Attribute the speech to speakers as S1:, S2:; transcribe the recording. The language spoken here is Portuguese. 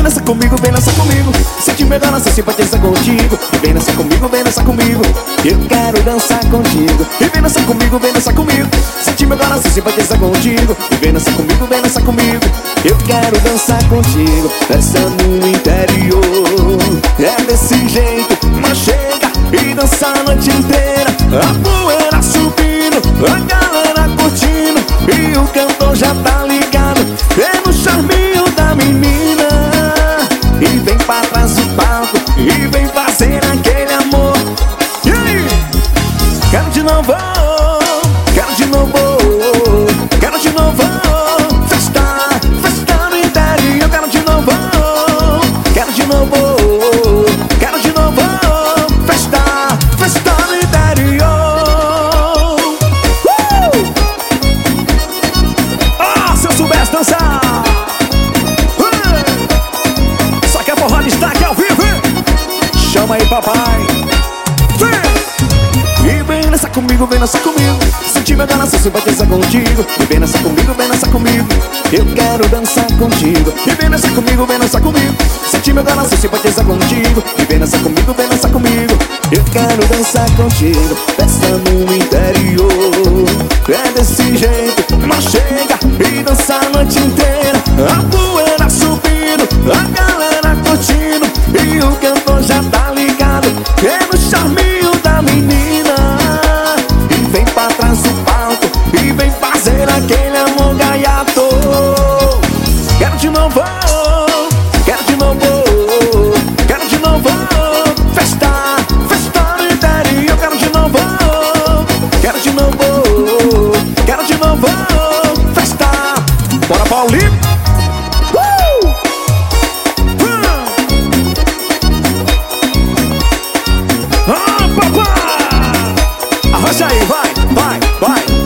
S1: dançar comigo, vem dançar comigo. Sente meu coração, simpatiza contigo. E vem dançar comigo, vem dançar comigo. Eu quero dançar contigo. E vem dançar comigo, vem dançar comigo. Sente meu coração, simpatiza contigo. E vem dançar comigo, vem dançar comigo. Eu quero dançar contigo. Dança no interior. É desse jeito, mas chega e dança a noite inteira. A poeira subindo, a galera curtindo. E o cantor já tá ligado. É no charminho da menina. E vem pra trás do palco e vem fazer aquele amor. E aí? Quero de novo, quero de novo, quero de novo. Festa, festa no interior. Quero de novo, quero de novo, quero de novo. Festa, festa no interior. Ah, se eu soubesse dançar. Só que a porrada está aqui ao vivo. Chama aí, papai. E vem dançar comigo, vem dançar comigo. Senti meu coração, simpatiza contigo. E vem dançar comigo, vem dançar comigo. Eu quero dançar contigo. E vem dançar comigo, vem dançar comigo. Senti meu coração, simpatiza contigo. E vem dançar comigo, vem dançar comigo. Eu quero dançar contigo. Festa no interior. É desse jeito, mas chega e dança a noite inteira. A poeira subindo, a galera curtindo. E o cantor já tá ligado. É no charminho da menina. E vem pra trás do palco e vem fazer aquele amor gaiato. Quero de novo, quero de novo, quero de novo. Festa, festa no interior. Quero de novo, quero de novo, quero de novo. Festa, bora Paulinho. Ah, papai! Arrocha aí, vai, vai, vai.